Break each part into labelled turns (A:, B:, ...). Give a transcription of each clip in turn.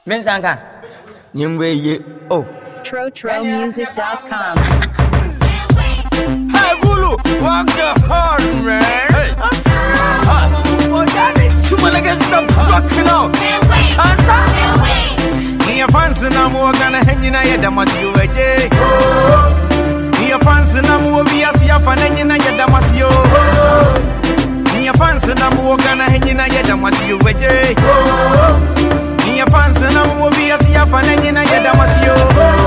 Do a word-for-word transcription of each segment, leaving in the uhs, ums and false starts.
A: Mensanga. Nimwe ye. Oh.
B: Tro Tro Music dot com.
A: Hey, Gulu. Walk the hard, man. Hey. Oh, daddy. Two niggas stop rocking out. Answer. Your fans and I'm gonna hang in a damas you a day. Your fans and I'm will be a sea fan in a damas you. Your fans and I'm gonna hang in a damas you a day. Your fans and I'm will be a sea fan in a damas you.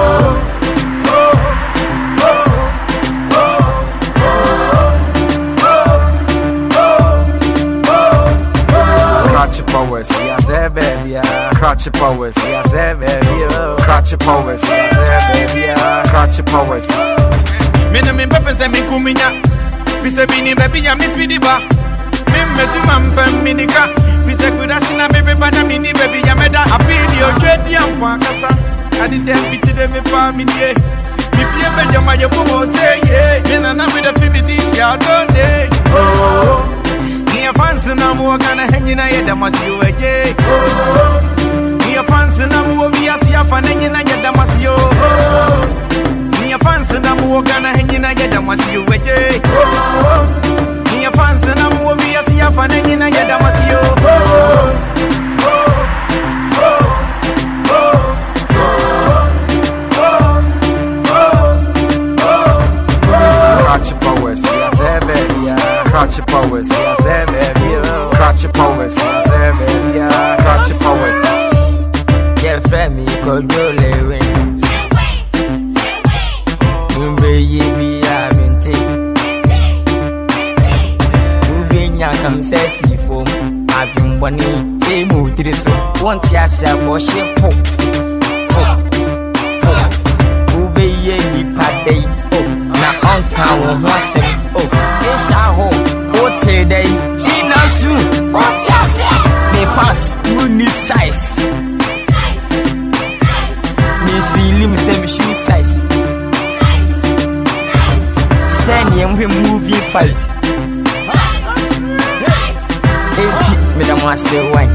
C: Crotch your powers, yes, baby, yeah. Crotch your powers, yes, baby, yeah. Crotch your powers, yes, baby, yeah. Crotch your powers.
D: Me no me pepper say me kuminya. We say bini baby ya me fidiba. Me me tu mampa minika. We say kuda sina baby bana mini baby ya me da apidi o twedi ampa kasa. Adi dem pichi de me pa mi die. Me pie be jama ye bomo say yeah. Me na na with the fibidi ya don dey. Oh. Your fans and I'm gonna hang in a head, I must you a day. Your fans and I'm will be a sea fan in a head, I must you. Your fans and I'm gonna hang in a head, I must you a day. Your fans and I'm will be a sea fan in a head, I must you.
C: Crotch your powers, yes, baby, yeah. Crotch your powers, yes, baby, yeah. Crotch your powers, yes, baby, yeah. Crotch your powers.
A: Yeah, Femi, Kodole, win. Mumbe, ye be a minty. Moving young, come sassy for I've been one day, moved to this one. Tiasa, wash your hope. Movie, ye be paddy. Na onka wo hwasem oh isha ho ote dai inasu otiase me fast muni size me feeling same shoe size send him movie fight eighty me da mo say wine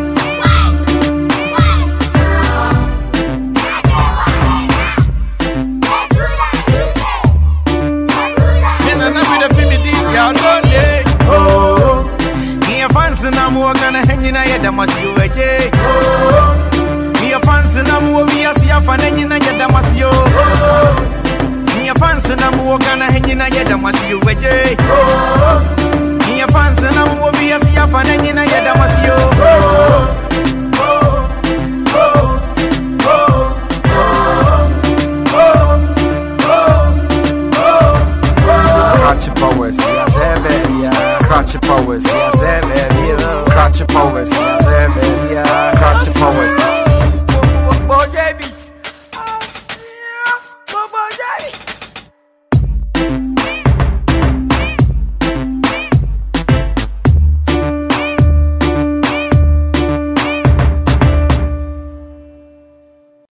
D: I'm gonna hang in a head, I must you a day. Your fans and I'm will be a sea fan in a head, I must you. Your fans and I'm gonna hang in a head, I must you a day. Your fans and I'm will be a sea fan in a head, I must you.
C: Crotch your powers, yes, baby, yeah. Crotch your powers, yes, baby, yeah. Crotch your powers, yes, baby, yeah.